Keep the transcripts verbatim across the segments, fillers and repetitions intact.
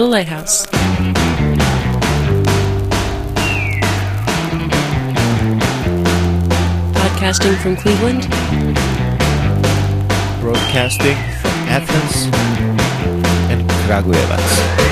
Little Lighthouse. Podcasting from Cleveland. Broadcasting from Athens and Kragujevac.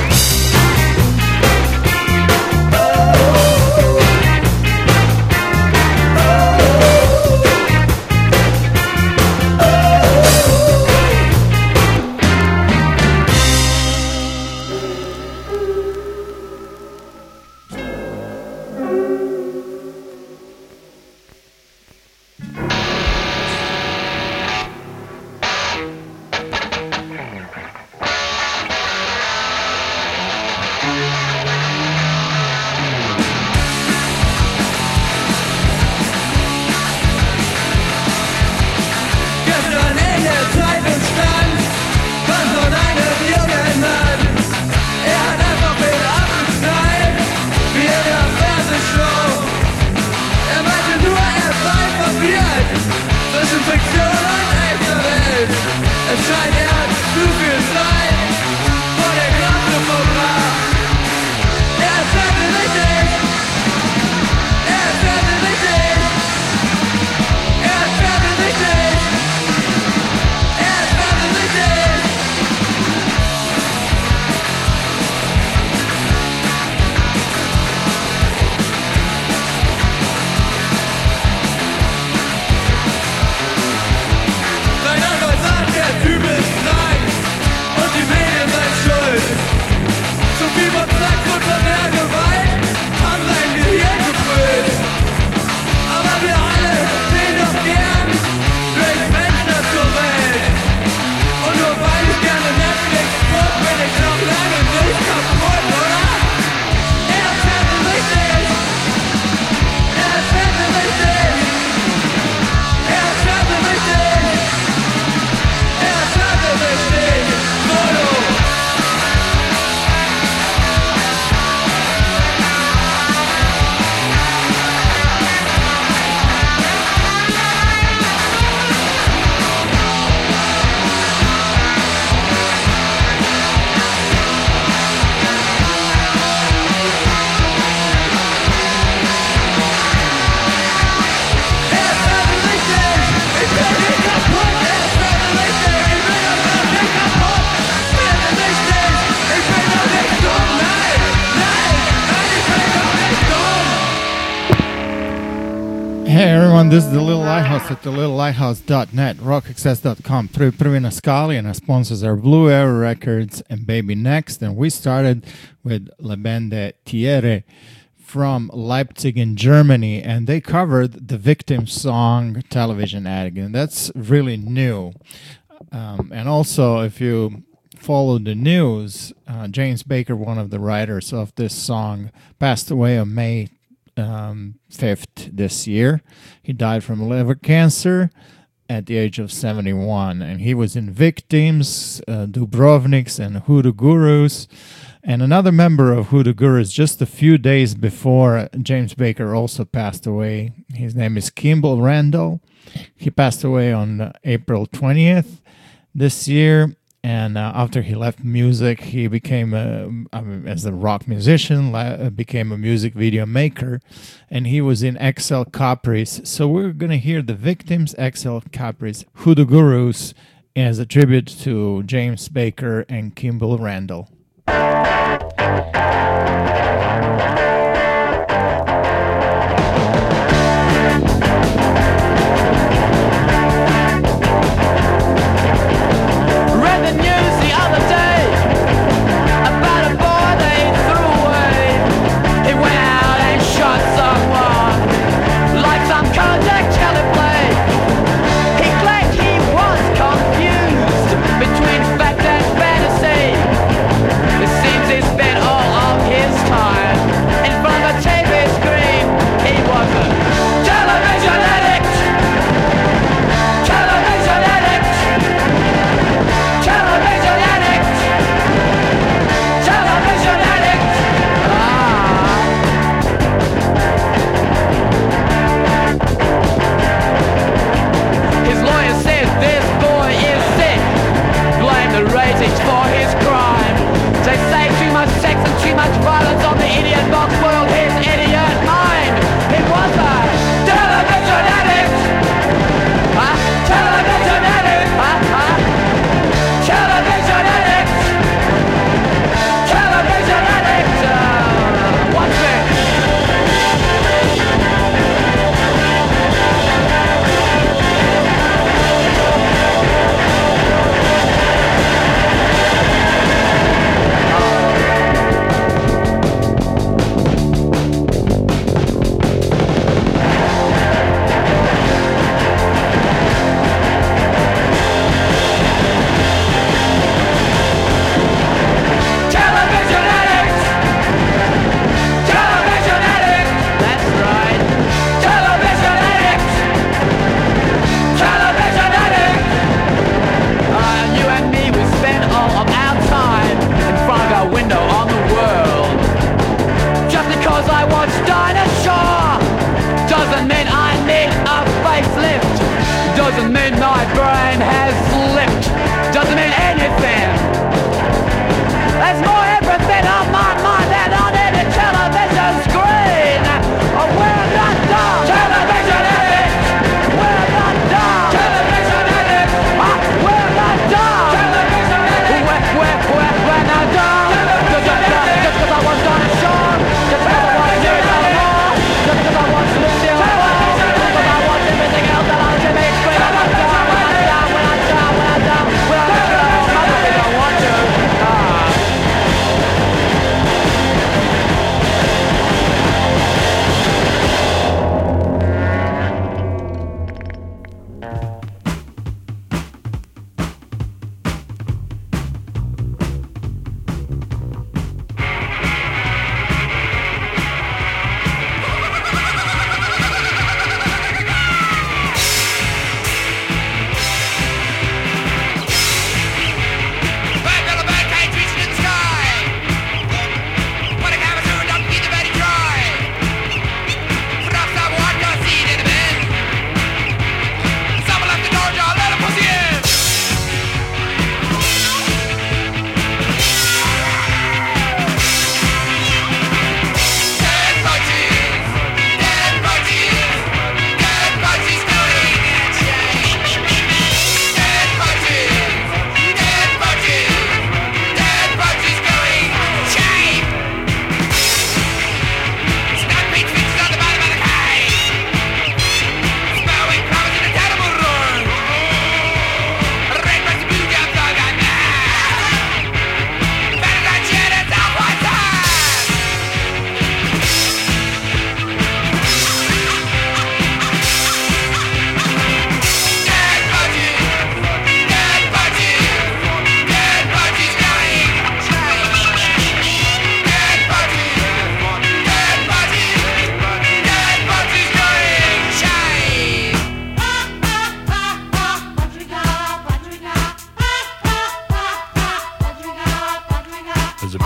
Hey everyone, this is The Little Lighthouse at the little lighthouse dot net, rock access dot com. Prvi Naskali, and our sponsors are Blue Air Records and Baby Next. And we started with La Bande Tiere from Leipzig in Germany, and they covered the Victim song Television Addict, and that's really new. Um, and also, if you follow the news, uh, James Baker, one of the writers of this song, passed away on May Um, fifth this year. He died from liver cancer at the age of seventy-one, and he was in Victims, uh, Dubrovniks, and Hoodoo Gurus. And another member of Hoodoo Gurus, just a few days before James Baker, also passed away. His name is Kimball Randall. He passed away on April twentieth this year. And uh, after he left music, he became, a, um, as a rock musician, la- became a music video maker. And he was in X L Caprice. So we're going to hear the Victims, X L Caprice, Hoodoo Gurus, as a tribute to James Baker and Kimball Randall. Between fact and fantasy, it seems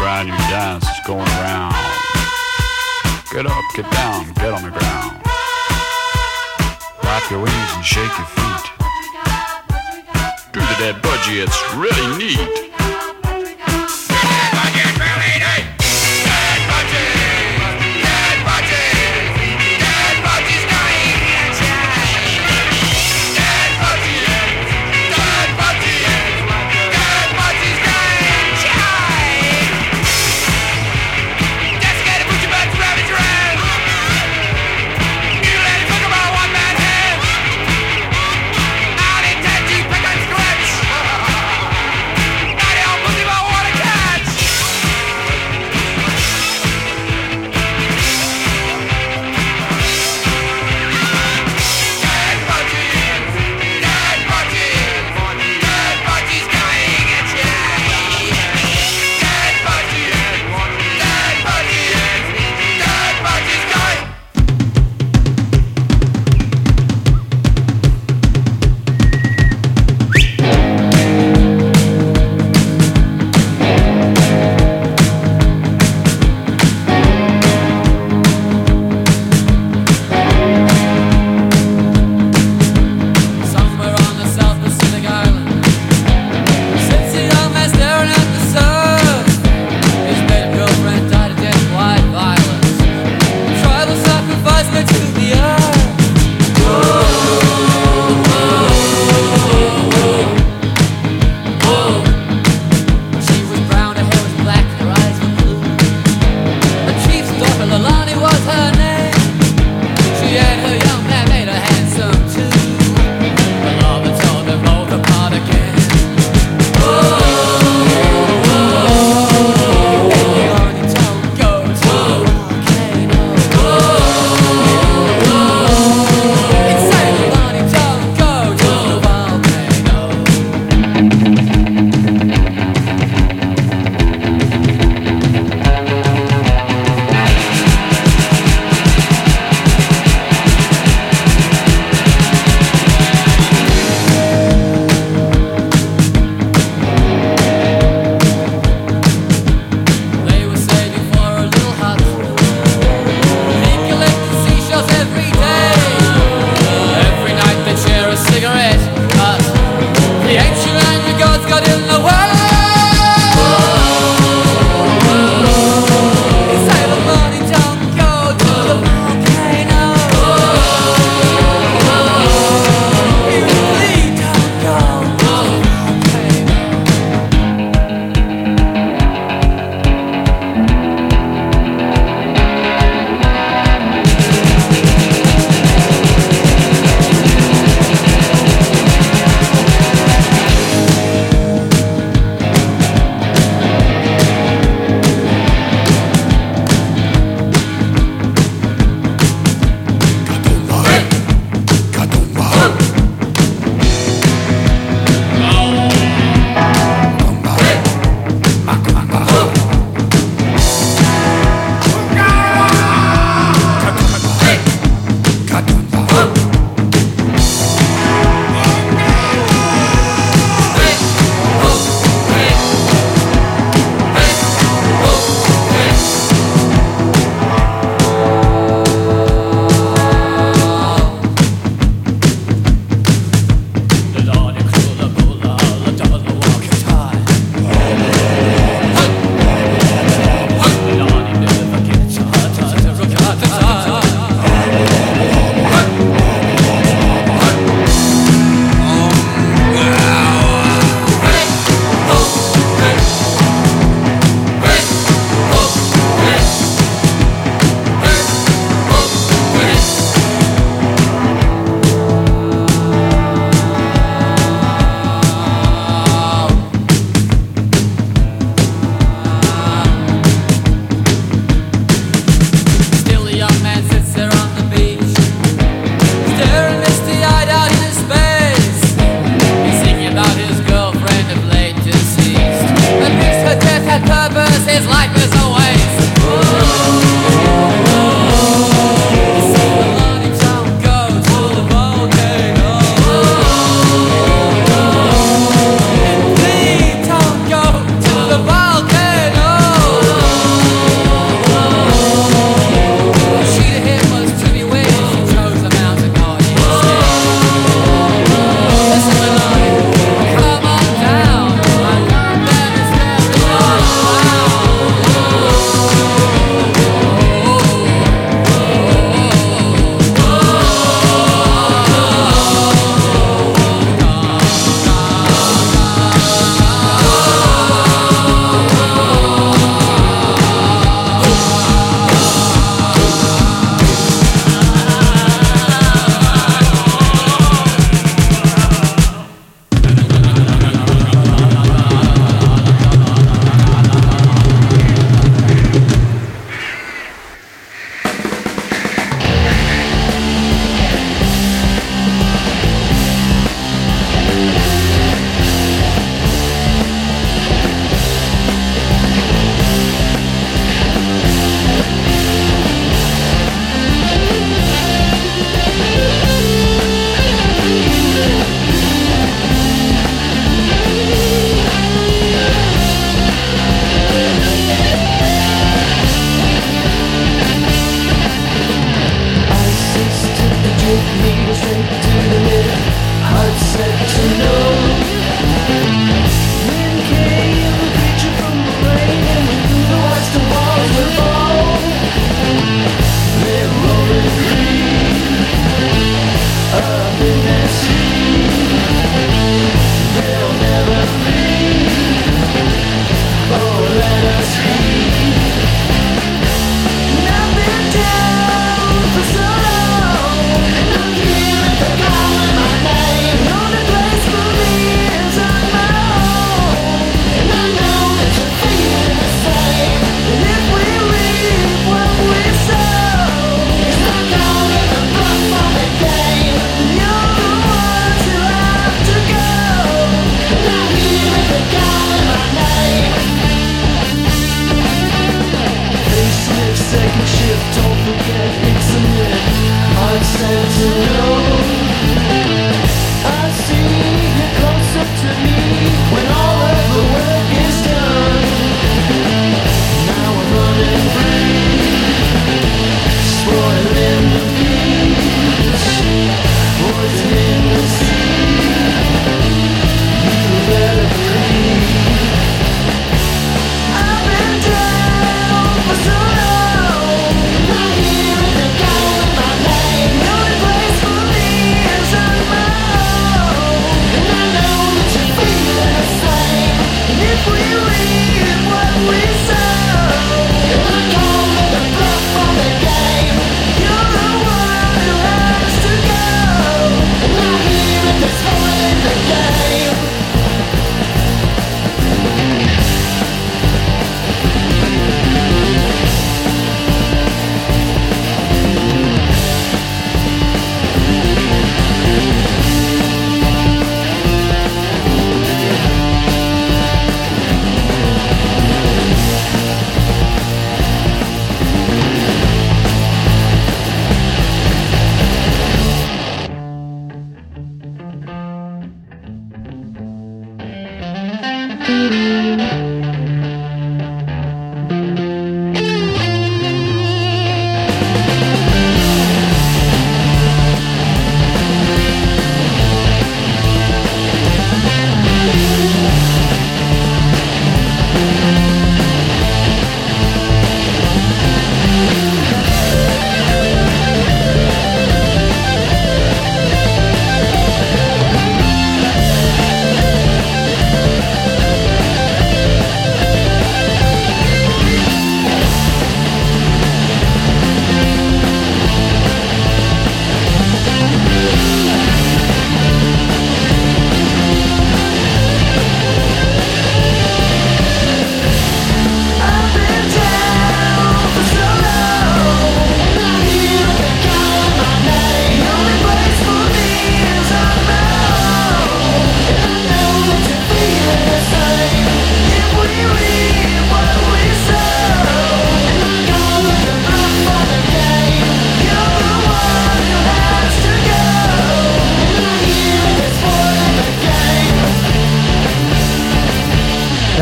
brand new dance is going around. Get up, get down, get on the ground. Flap your wings and shake your feet. Do the dead budgie, it's really neat.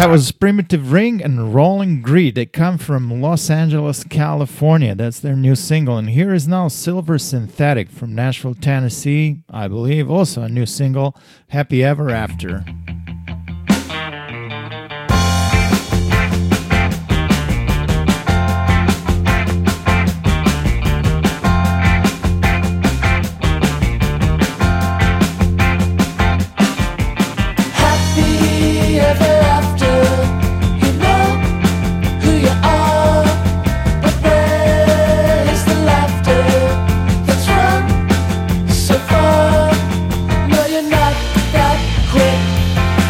That was Primitive Ring and Rolling Greed. They come from Los Angeles, California. That's their new single. And here is now Silver Synthetic from Nashville, Tennessee. I believe also a new single, Happy Ever After. So far, no, you're not that quick.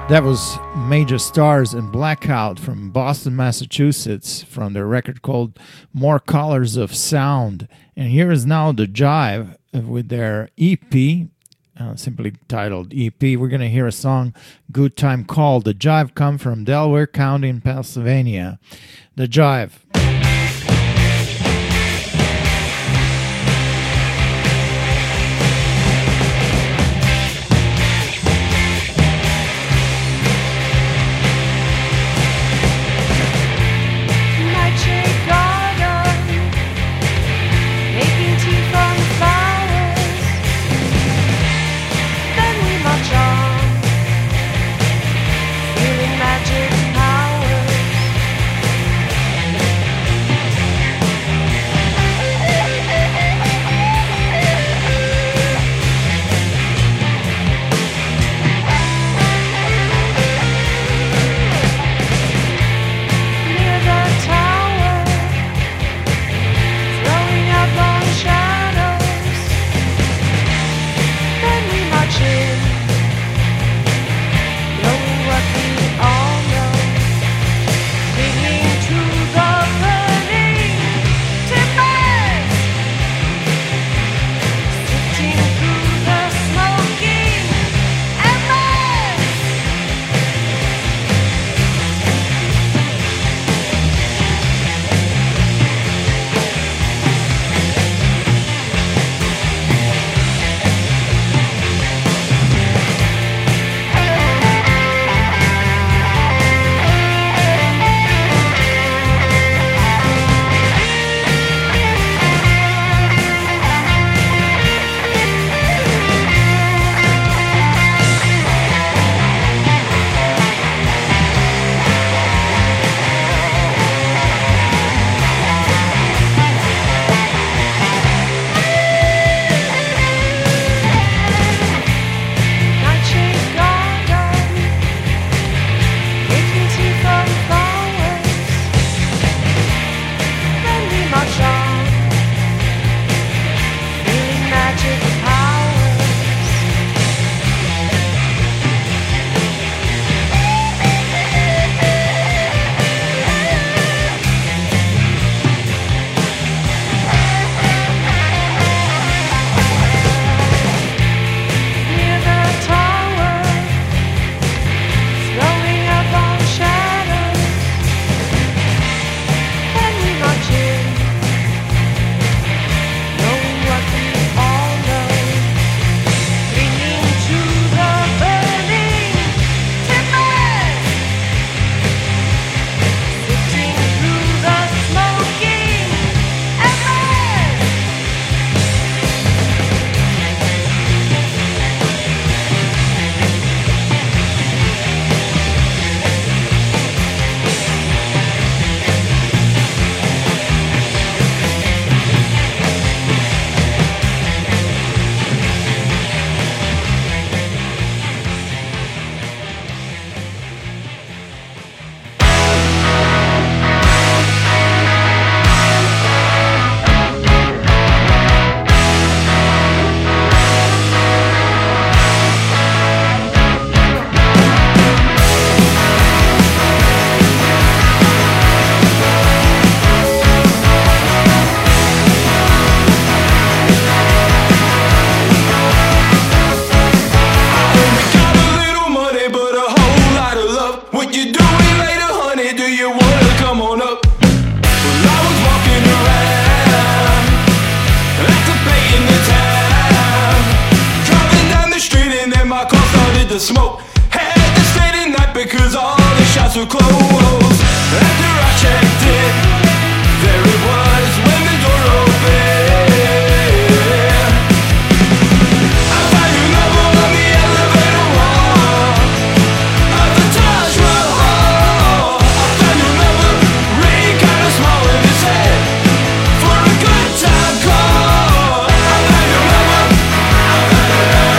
That was Major Stars and Blackout from Boston, Massachusetts, from their record called More Colors of Sound. And here is now The Jive with their E P, uh, simply titled E P. We're going to hear a song, Good Time Call. The Jive come from Delaware County in Pennsylvania. The Jive.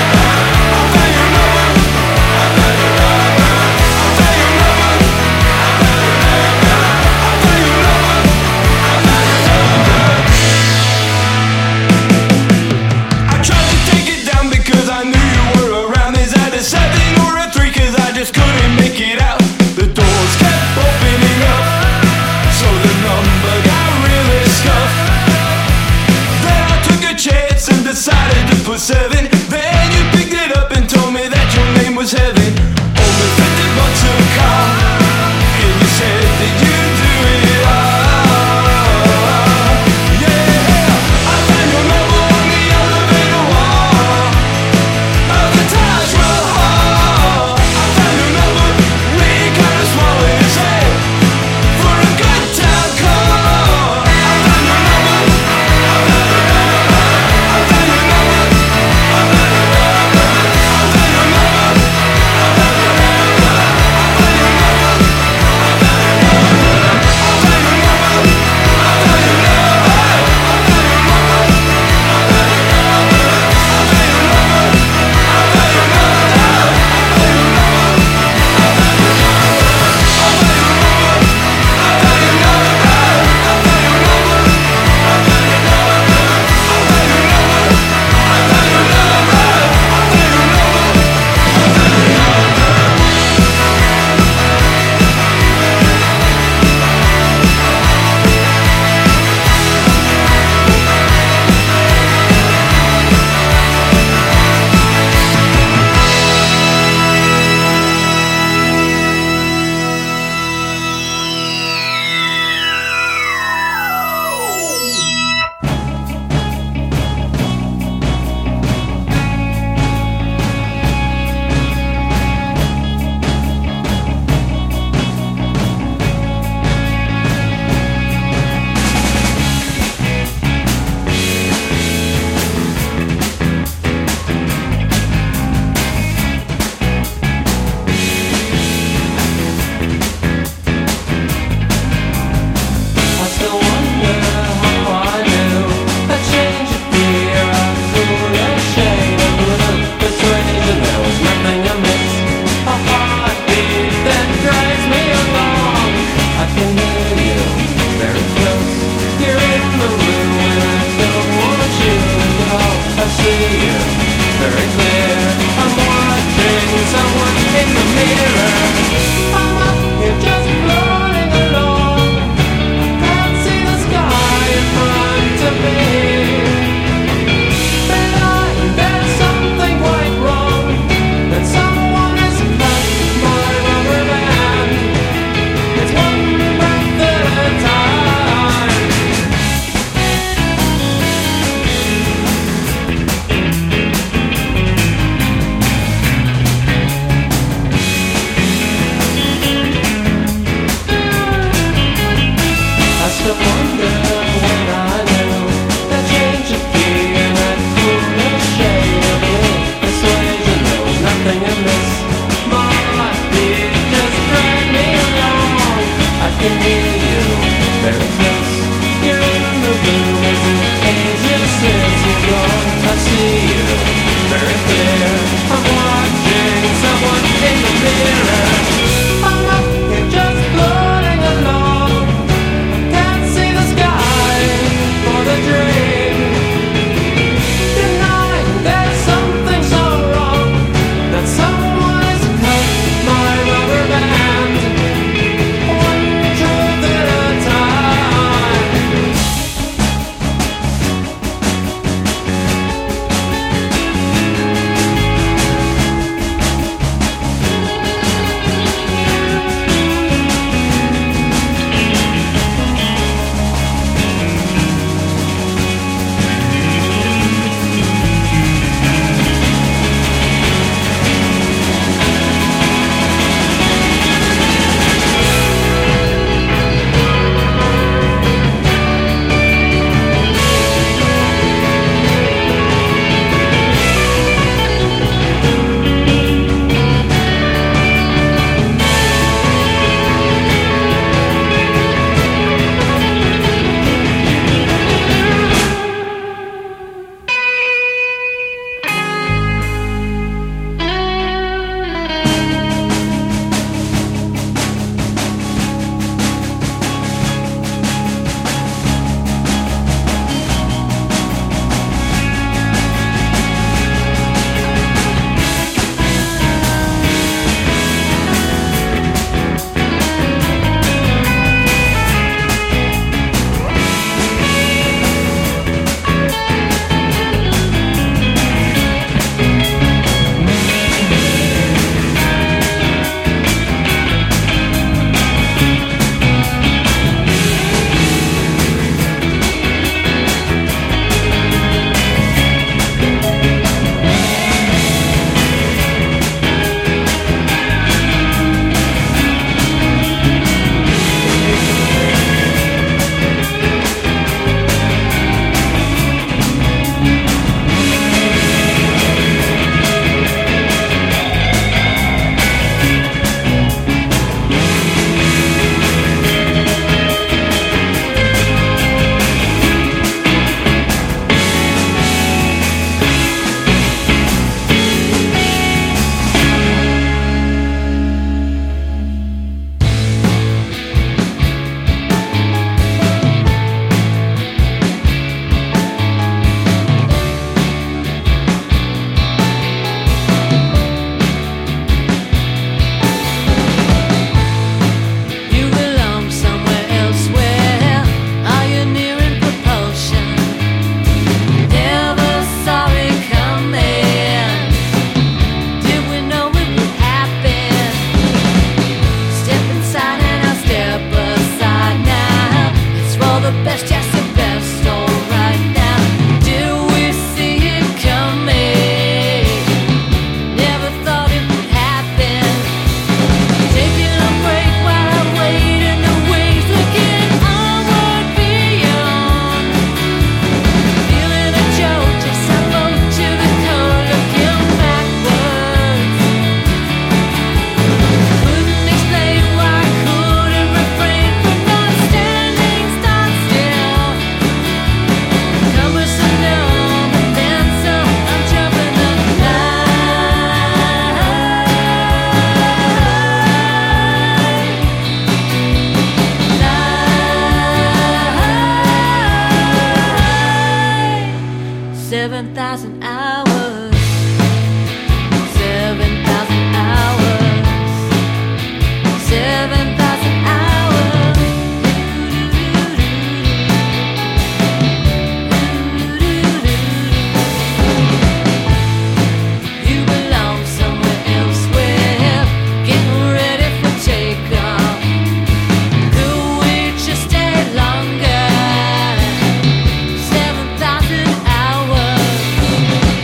I'll tell you never That's just the best alright now. Did we see it coming? Never thought it would happen. Taking a break while I wait in the wings, looking onward beyond. Feeling a jolt, just I float to the core, looking backwards. Couldn't explain why I couldn't refrain from not standing stock still. Cumbersome, numb, and then some. I'm jumping the line. Seven thousand hours. Seven thousand hours. Seven thousand hours. You belong somewhere elsewhere, getting ready for takeoff. Could we just stay longer? Seven thousand hours.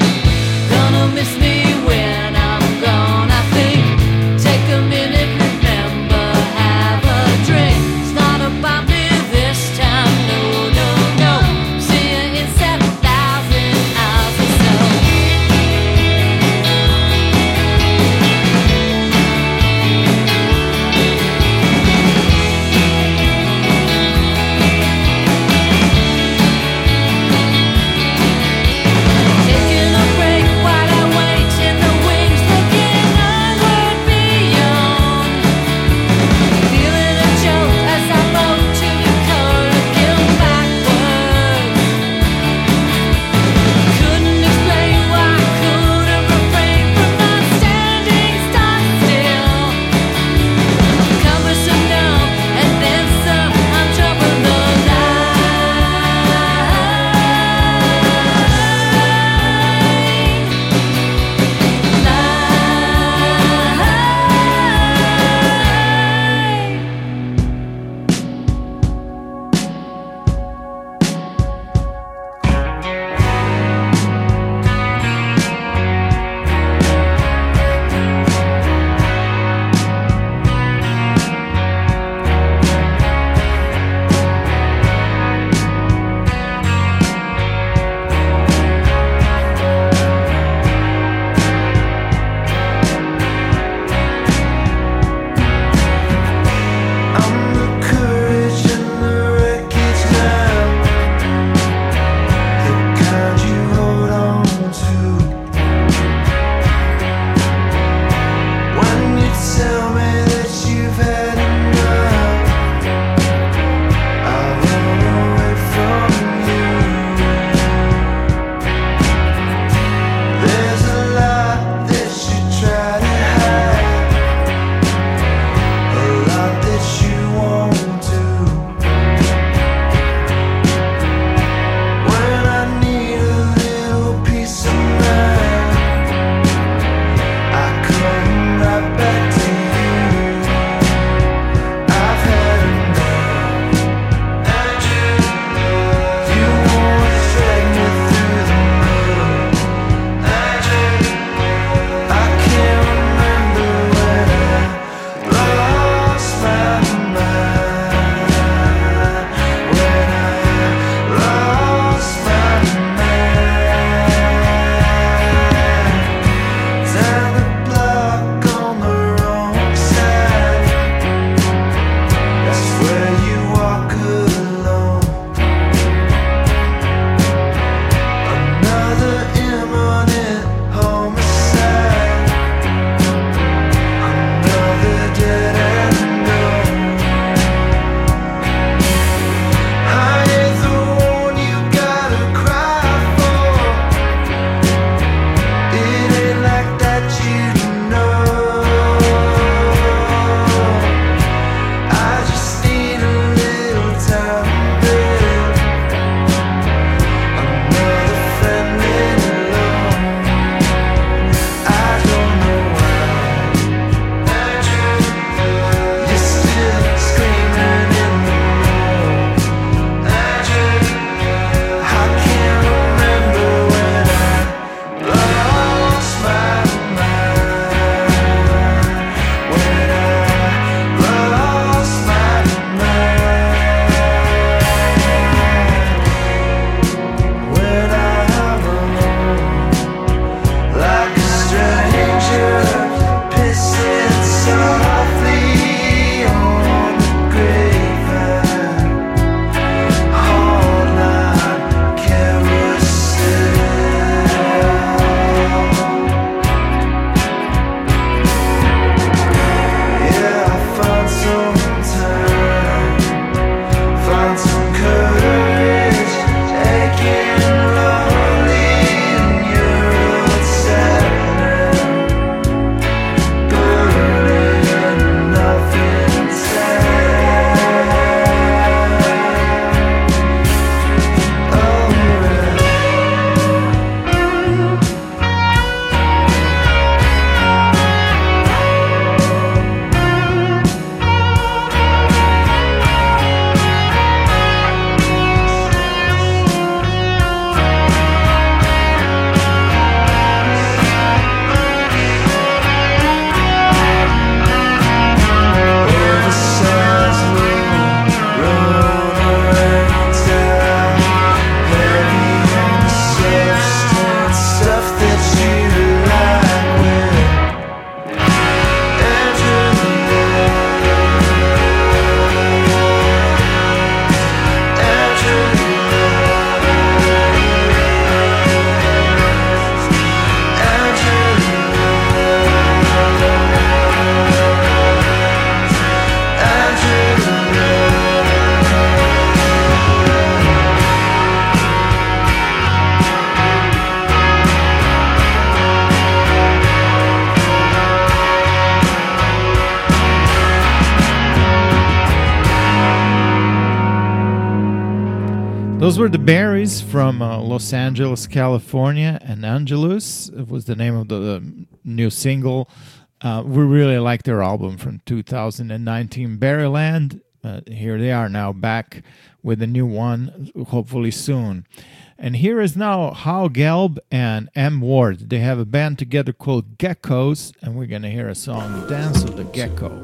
Those were the Berries from uh, Los Angeles, California, and Angelus. It was the name of the, the new single. Uh, we really like their album from two thousand nineteen, Berryland. Uh, here they are now back with a new one, hopefully soon. And here is now Hal Gelb and M. Ward. They have a band together called Geckos, and we're going to hear a song, Dance of the Gecko.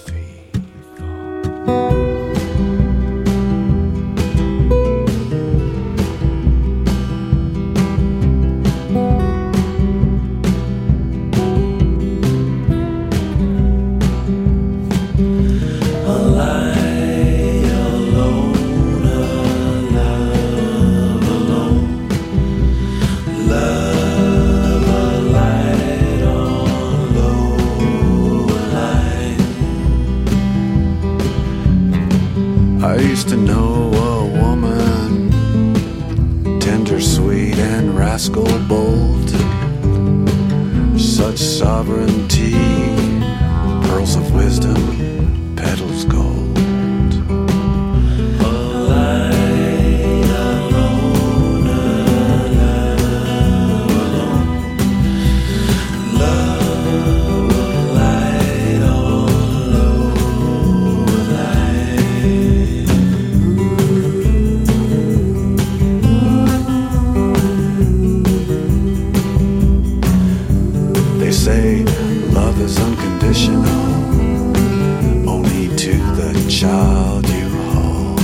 I used to know a woman, tender, sweet, and rascal bold. Such sovereignty, pearls of wisdom, petals gold. Say love is unconditional, only to the child you hold.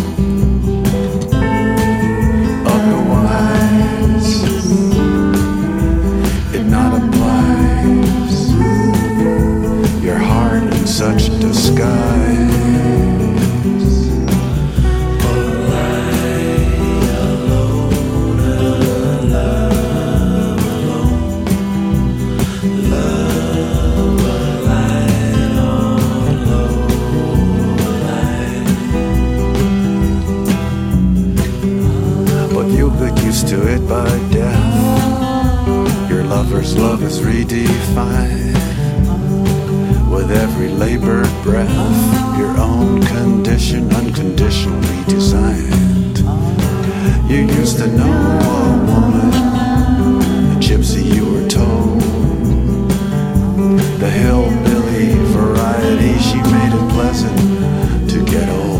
Otherwise, it not applies. Your heart in such disguise. To it by death, your lover's love is redefined. With every labored breath, your own condition unconditionally designed. You used to know a woman, a gypsy you were told. The hillbilly variety, she made it pleasant to get old.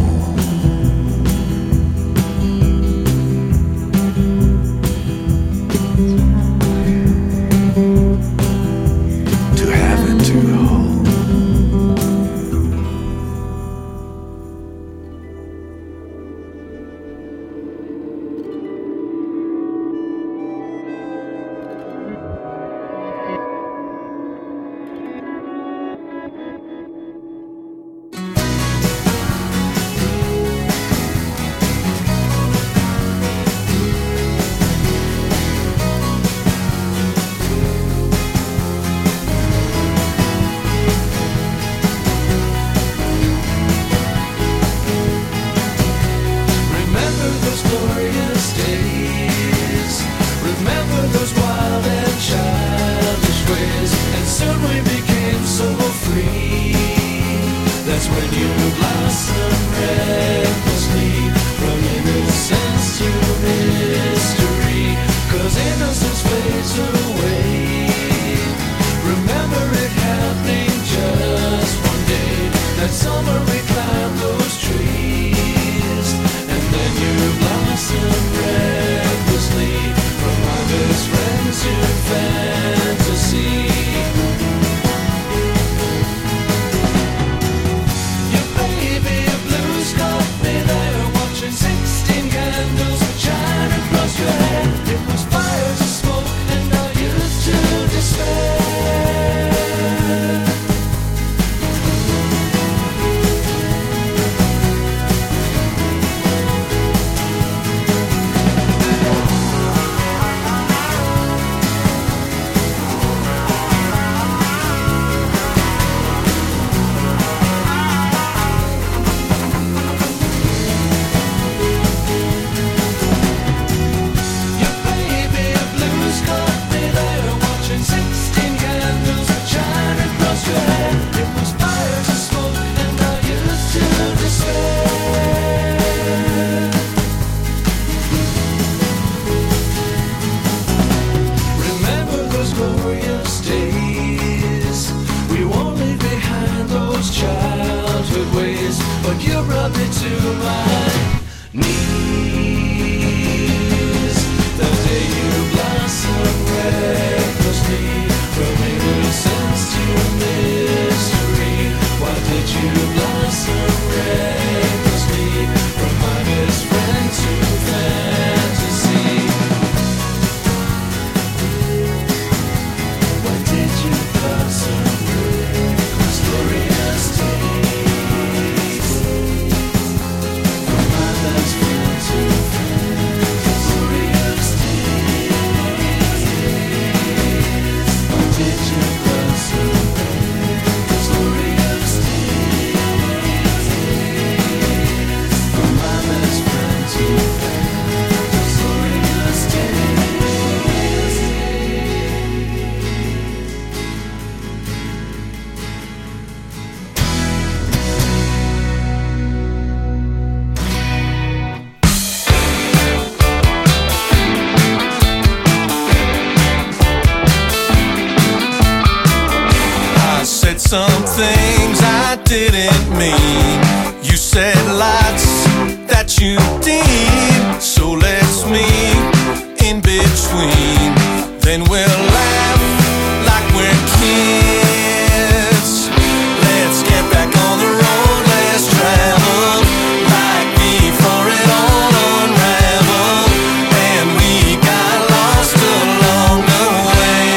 didn't mean. You said lots that you deem. So let's meet in between. Then we'll laugh like we're kids. Let's get back on the road, let's travel like before it all unraveled. And we got lost along the way.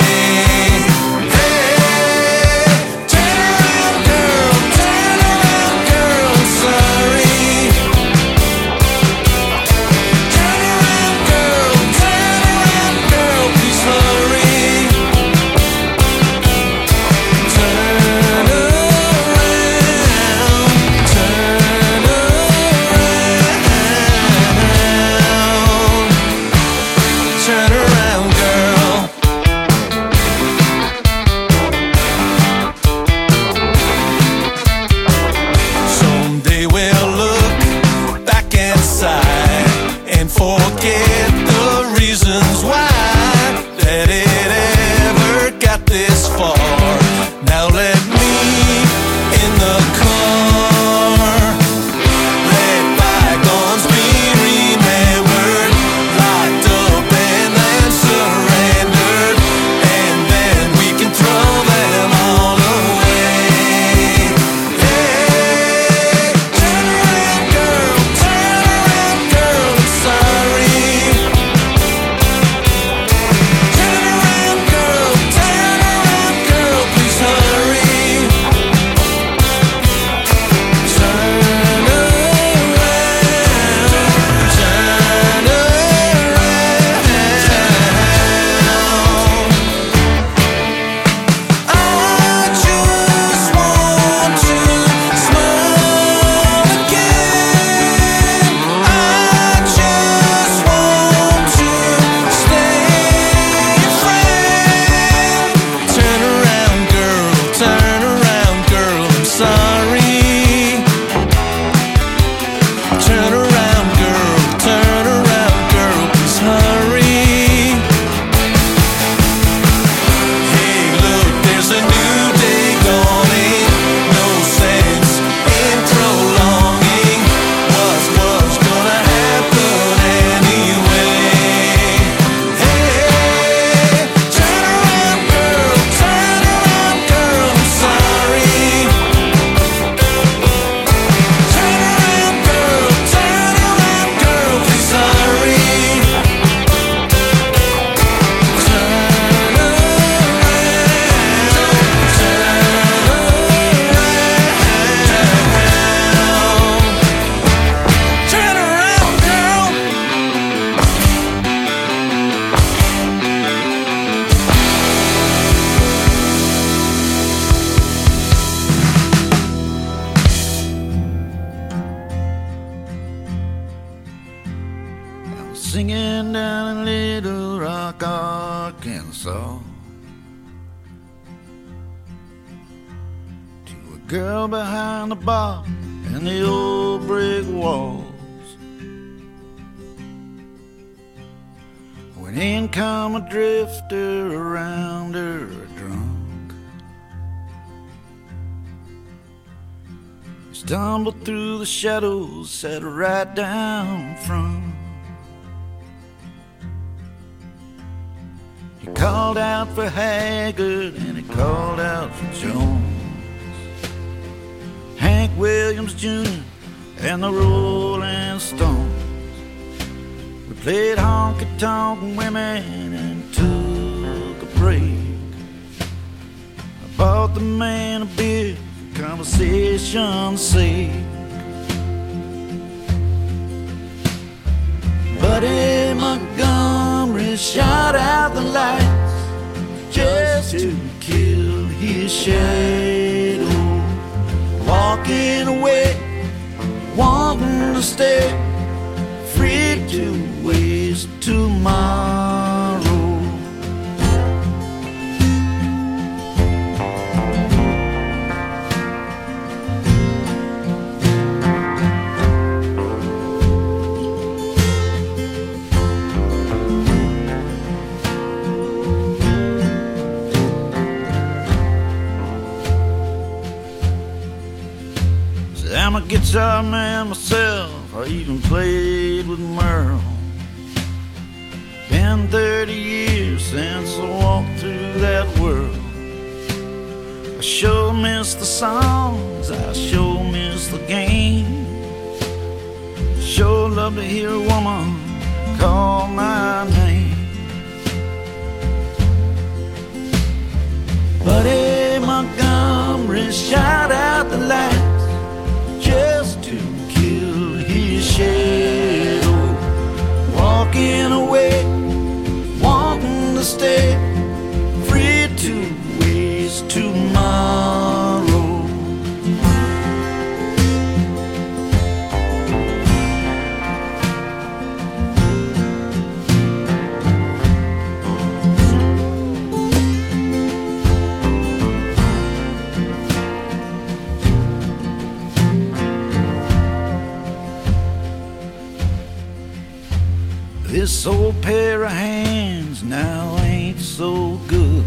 Hey, turn around, girl, turn around, girl, I'm sorry. Turn around, girl, turn around, girl, please hurry. Turn around, turn around, turn around, girl. Someday we'll look back inside and forget the reasons why that it ever got this far. Now let me in the car. Let bygones be remembered, locked up and then surrendered, and then we can throw them all away. Hey, turn around, girl, turn around, girl, I'm sorry. Turn around, girl, turn around, girl, please hurry. Turn around, turn around. I just want to smile again. I just want to stay your friend. Turn around, girl, turn around, girl, I'm sorry. Turn around, girl, turn around, girl, please hurry. Hey, look, there's a new day dawning. No sense in prolonging what was gonna happen anyway. Hey, turn around, girl, turn around, girl, I'm sorry. Turn around, girl, turn around, girl, please hurry. Turn around, turn around, girl. I'm singing down in Little Rock, Arkansas, to a girl behind the bar and the old brick walls. When in come a drifter around her drunk, he stumbled through the shadows, sat right down front. He called out for Haggard and he called out for Jones, Hank Williams Junior and the Rolling Stones. We played honky-tonk women and took a break. I bought the man a beer for conversation's sake. Buddy Montgomery shot out the lights just to kill his shadow, walking away, wanting to stay free to waste tomorrow. guitar man myself, I even played with Merle. Been thirty years since I walked through that world. I sure miss the songs, I sure miss the game. Sure love to hear a woman call my name. Buddy Montgomery shot out the lights just to kill his shadow. Walking away, wanting to stay free to waste tomorrow. This old pair of hands now ain't so good.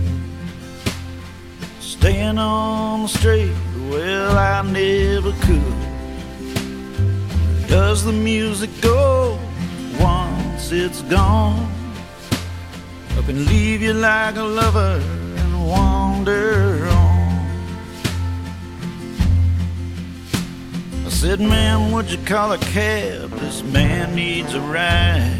Staying on the straight, well, I never could. Does the music go once it's gone? Up and leave you like a lover and wander on. I said, ma'am, would you call a cab? This man needs a ride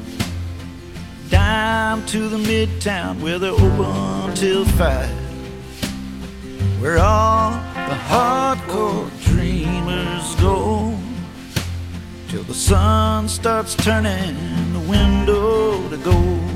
down to the midtown where they're open till five, where all the hardcore dreamers go, till the sun starts turning the window to gold.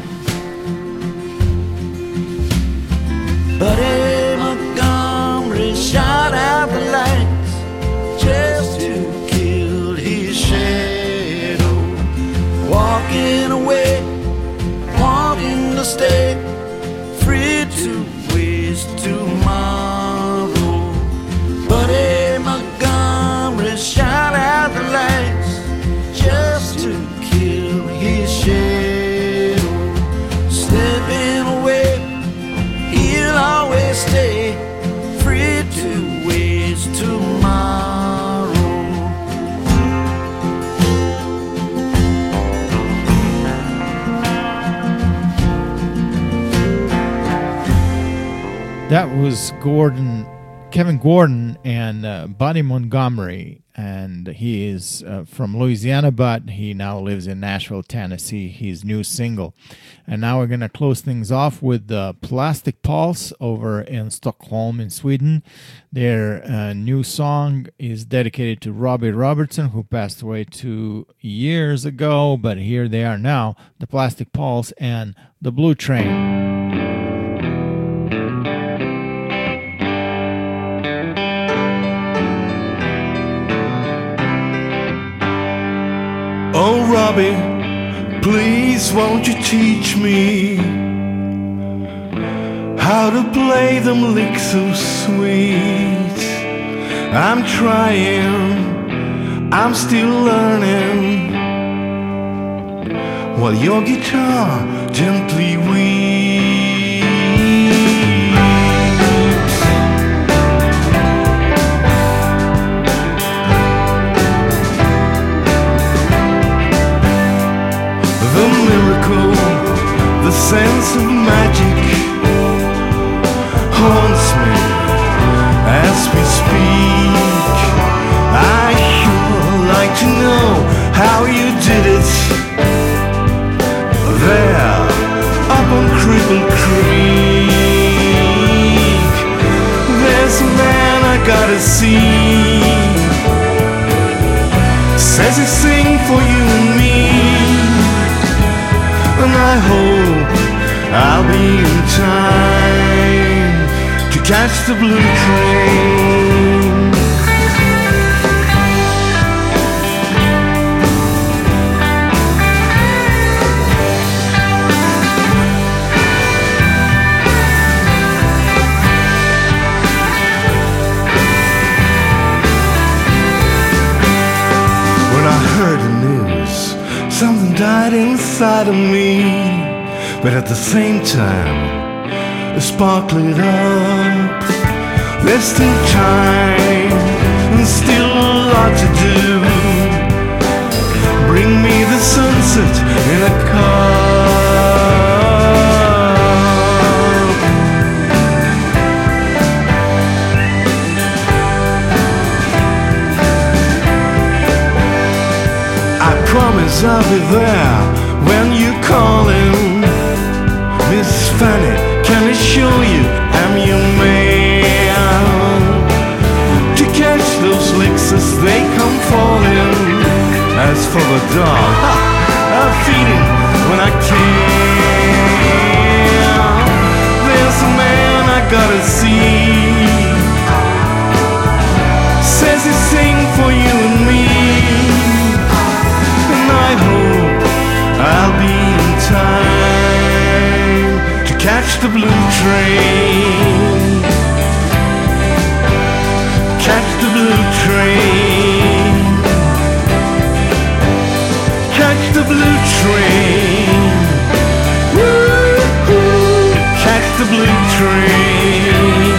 Buddy Montgomery shot out the lights just to kill his shadow. Walking away, wanting to stay free to waste tomorrow. Buddy Montgomery shot out the lights just to kill his shadow. Slipping away, he'll always stay free to waste tomorrow. That was Gordon, Kevin Gordon, and uh, Buddy Montgomery, and he is uh, from Louisiana, but he now lives in Nashville, Tennessee. His new single, and now we're gonna close things off with the uh, Plastic Pulse over in Stockholm, in Sweden. Their uh, new song is dedicated to Robbie Robertson, who passed away two years ago. But here they are now, the Plastic Pulse and the Blue Train. Oh, Robbie, please won't you teach me how to play them licks so sweet? I'm trying, I'm still learning, while your guitar gently weeps. The miracle, the sense of magic haunts me as we speak. I sure like to know how you did it there up on Cripple Creek. There's a man I gotta see, says he sing for you and me. And I hope I'll be in time to catch the blue train. When I heard the news, something died inside of me, but at the same time, a spark lit up. There's still time and still lot to do. Bring me the sunset in a car. I promise I'll be there when you call in. Miss Fanny, can I show you I'm your man? To catch those licks as they come falling. As for the dog, ha, I'll feed him when I can. There's a man I gotta see. Says he's sing for you and me. And I hope I'll be in time to catch the blue train. Catch the blue train. Catch the blue train. Woo-hoo. Catch the blue train.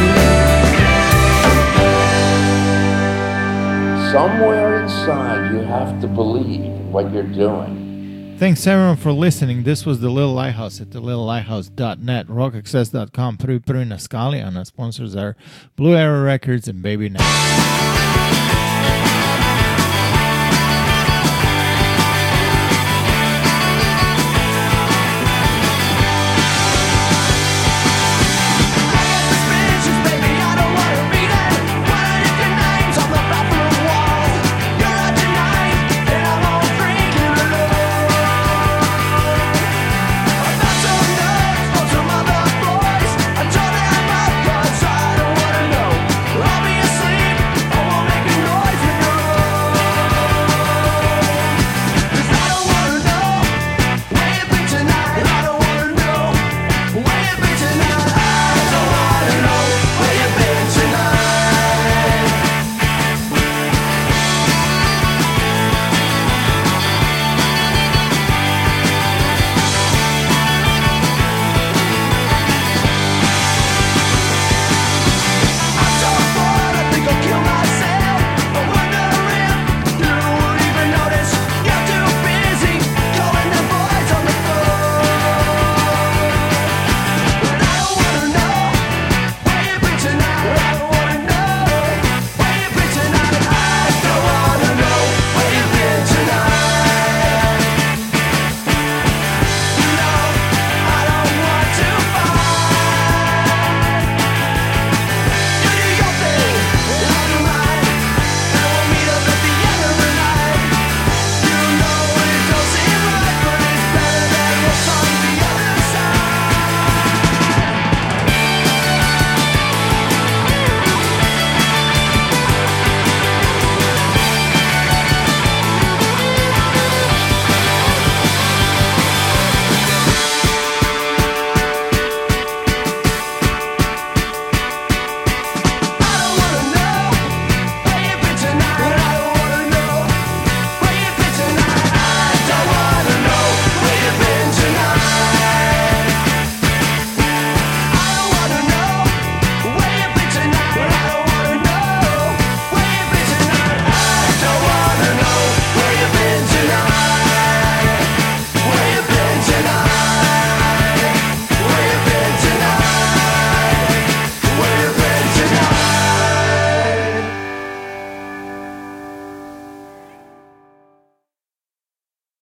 Somewhere inside you have to believe what you're doing. Thanks everyone for listening. This was The Little Lighthouse at the little lighthouse dot net, rock access dot com, Prvi Prvi na Skali, and our sponsors are Blue Arrow Records and Baby Next.